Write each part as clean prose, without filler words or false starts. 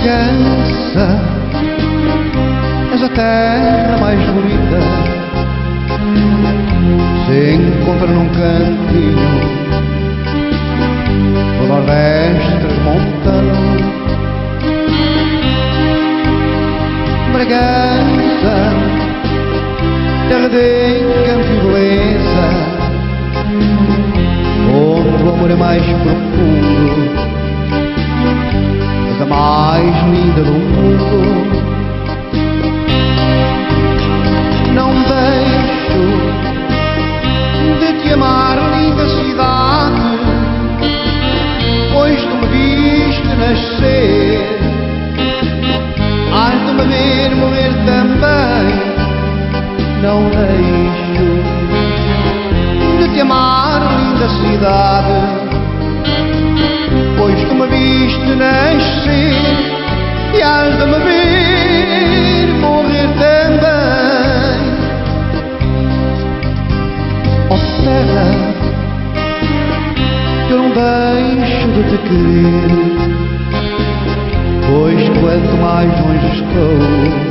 Bragança, és a terra mais bonita, se encontra num cantinho do nordeste transmontano. Bragança, terra de encanto e beleza, onde o amor é mais profundo, és a mais linda do mundo. Não deixo de te amar, linda cidade, pois tu me viste nascer, hás de me ver morrer também. Não deixo de te amar, linda cidade, pois tu me viste nascer e hás de me ver morrer também. Ó terra, eu não deixo de te querer, pois quanto mais longe estou,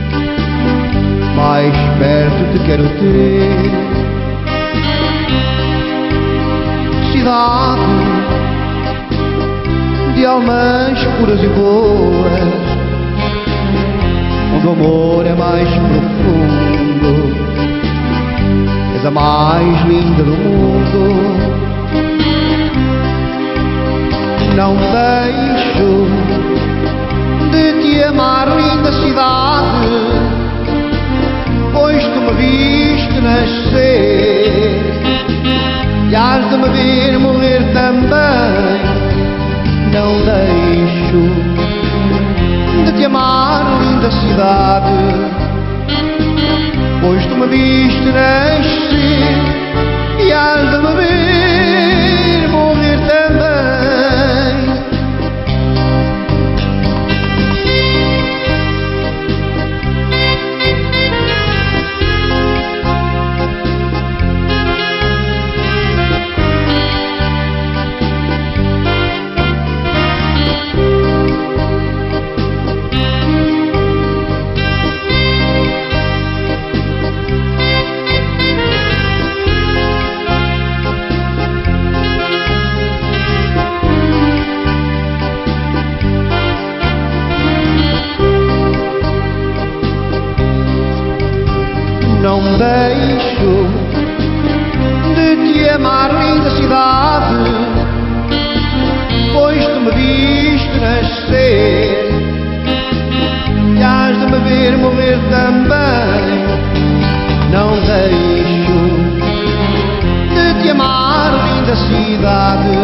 mais perto te quero ter. Cidade de almas puras e boas, onde o amor é mais profundo, és a mais linda do mundo. Não deixo de te amar, linda cidade, pois tu me viste nascer e hás de me ver morrer também. Não deixo de te amar, linda cidade, pois tu me viste nascer e hás de me ver morrer também. Não deixo de te amar, linda cidade, pois tu me viste nascer e hás de me ver morrer também. Não deixo de te amar, linda cidade,